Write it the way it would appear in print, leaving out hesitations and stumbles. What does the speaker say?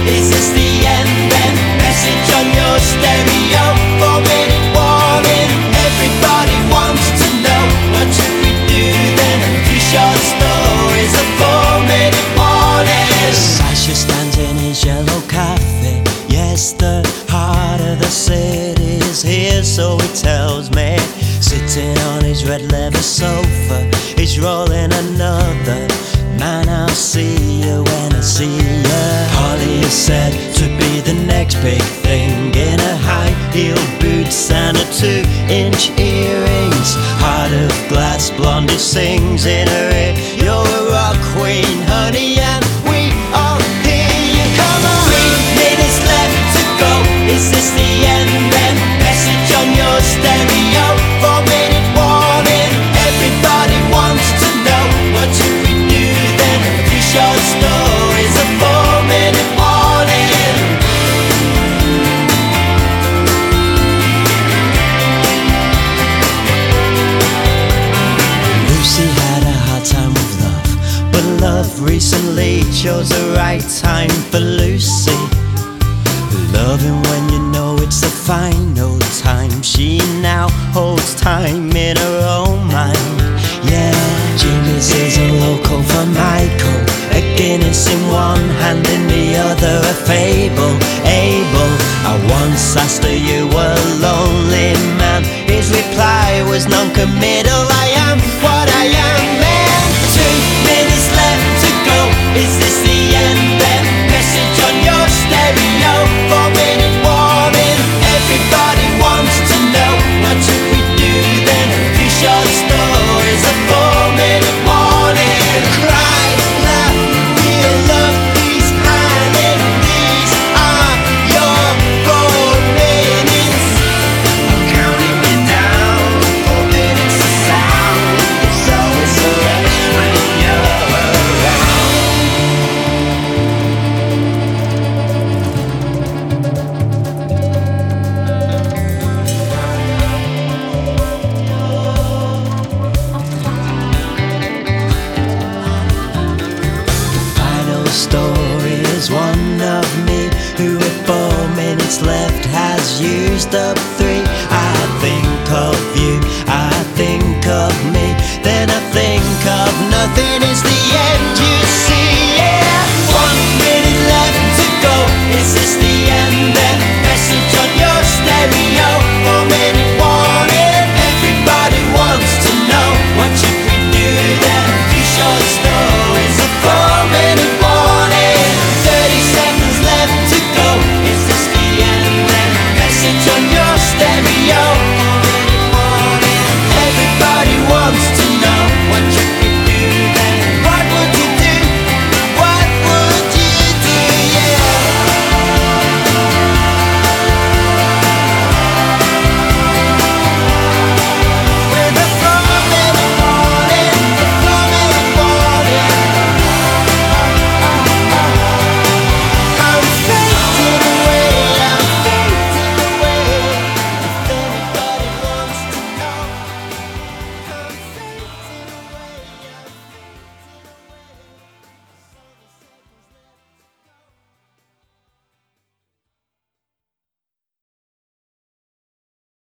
Is this the end then? Message on your stereo, 4-minute warning. Everybody wants to know, what should we do then? 3 short stories, a 4-minute warning. Sasha stands in his yellow cafe. Yes, the heart of the city is here, so he tells me. Sitting on his red leather sofa, he's rolling another. Man, I'll see you when I see you. Holly is said to be the next big thing, in a high-heeled boots and a 2-inch earrings. Heart of glass, Blondie sings in her ear. You're a rock queen, honey, and we all hear you. Come on. 3 minutes left to go. Is this the end then? Message on your stereo, 4-minute warning. Everybody wants to know, what should we do then? 3 short stories, a 4-minute warning. Lucy had a hard time with love, but love recently chose the right time for Lucy. Loving when you know it's the final time. She now holds time in her own mind. Yeah, Jimmy's is a local for Michael, a Guinness in one hand, in the other a fable. Abel, I once asked her, you were a lonely man. His reply was non-committal. I am what I am, man. 2 minutes left to go. Is this the end then? Message on your stereo, 4-minute warning. Everybody wants to know, what should we do then? 3 short stories, a 4-minute warning. Cry, laugh, feel love, peace, hiding. These are your 4 minutes. I'm counting you down, 4 minutes of sound. It's always a rush when you're around. Final story is one of me who, with 4 minutes left, has used up